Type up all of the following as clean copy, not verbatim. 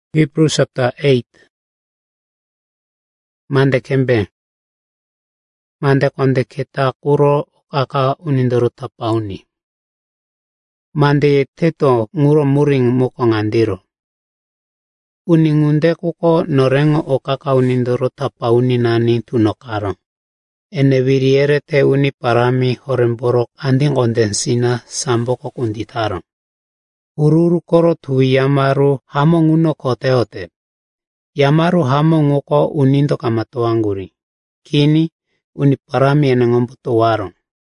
Hebrews chapter 8. Mande kembe. Mande konde keta kuro kaka unindoro tapauni. Mande teto nguro muring moko ngandiro. Uningunde kuko norengo o kaka unindoro tapauni nani tunokaro. Ene viriere te uni parami horemborok anding kondensina samboko kunditaro. Ururu koro tui yamaru hamo nguno koteote. Yamaru hamo nguko unindo kamatoanguri. Kini uniparami ene ngombuto waro.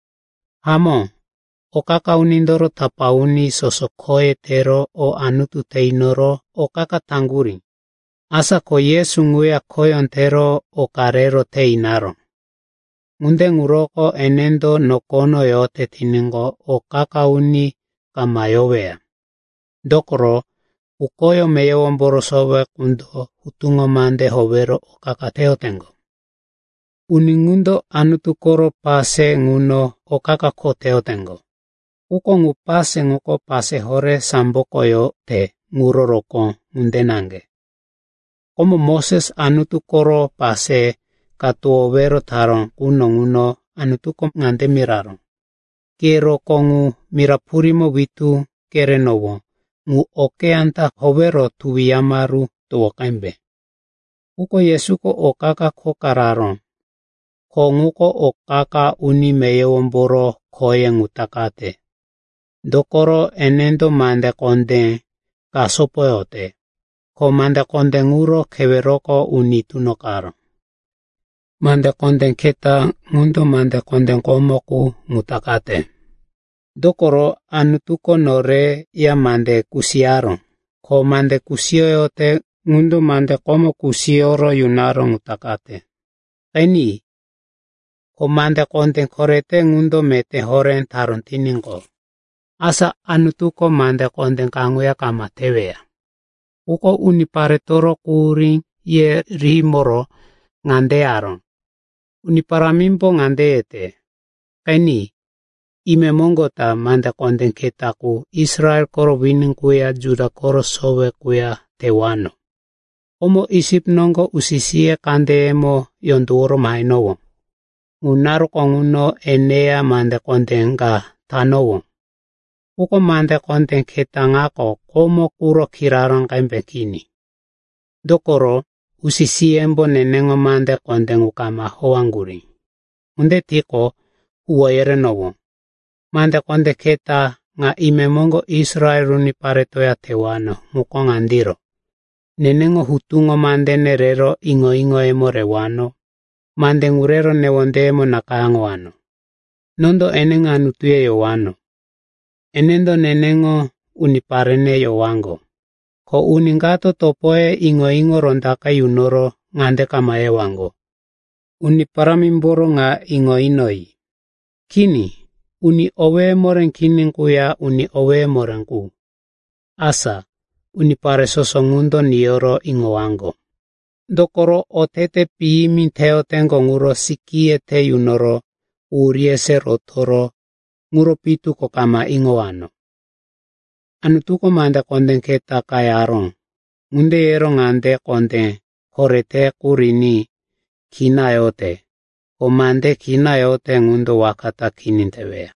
Hamo, o kaka unindoro tapauni sosokoe tero o anutu teinoro o kaka tanguri. Asa ko Yesu nguya koyon tero o karero teinaro. Munde nguroko enendo nokono yote tiningo o kaka uni kamayowea. Dokoro, ukoyo meyo mboro sobe kundo utungo mande hovero o kaka teotengo. Uningundo anutu koro pase nguno o kaka ko teotengo. Uko ngu pase nguko pase hore samboko yo te nguroroko mundenange. Como Moses anutu koro pase katuo vero taron kuno nguno anutu ko ngante miraro. Kero kongu mirapurimo vitu kere novo. Ngu oke anta hovero tuwi yamaru tuwa kaimbe. Uko Yesuko o kaka ko kararo. Ko nguko o kaka uni meyo mboro koye ngutakate. Dokoro enendo mande konde kasopoyote. Ko mande konde nguro keveroko uni tunokaro. Mande konde keta ngundo mande konde komoku ngutakate. Dokoro anutuko nore ya mande kusiaro. Ko mande kusioyote ngundo mande komo kusioro yunaro ngutakate. Kaini, ko mande konde korete ngundo mete horen taron tiningo. Asa anutuko mande konde kanguya kamatewea. Uko unipare toro kuri ye rimoro ngande aron. Uniparamimpo ngande ete. Kaini, ime mongota manda konden ketaku Israel koro winin kuya Juda koro sowe kuya tewano. Omo isip nongo usisie kande emo yonduoro mainowo. Unaro konguno enea manda konden ga tanowo. Uko manda konden ketangako komo kuro kiraron kaimbekini. Dokoro usisie embo nenengo manda konden ukama hoanguri. Unde tiko uwayere nowo. Mande konde keta nga ime mongo Israel runi paretoya tewano mukong andiro. Nenengo hutungo mande nerero ingo emo rewano. Mande ngurero newonde emo nakaango wano. Nondo enenga nutuye yowano. Enendo nenengo uniparene yowango. Ko uningato topoe ingo rondaka yunoro ngande kamae wango. Uniparamimboro nga inoi. Kini. Uni owe moren kininkuya uni owe morenku. Asa, uni pare sosongundo nioro ingowango. Dokoro otete piimi teo tengo nguro sikie te yunoro uriese rotoro nguro pitu kokama ingowano. Anutuko manda konden keta kayaron. Munde yero ngande konden horete kurini kina yote. O mande kina yote ngundo wakata kinintewea.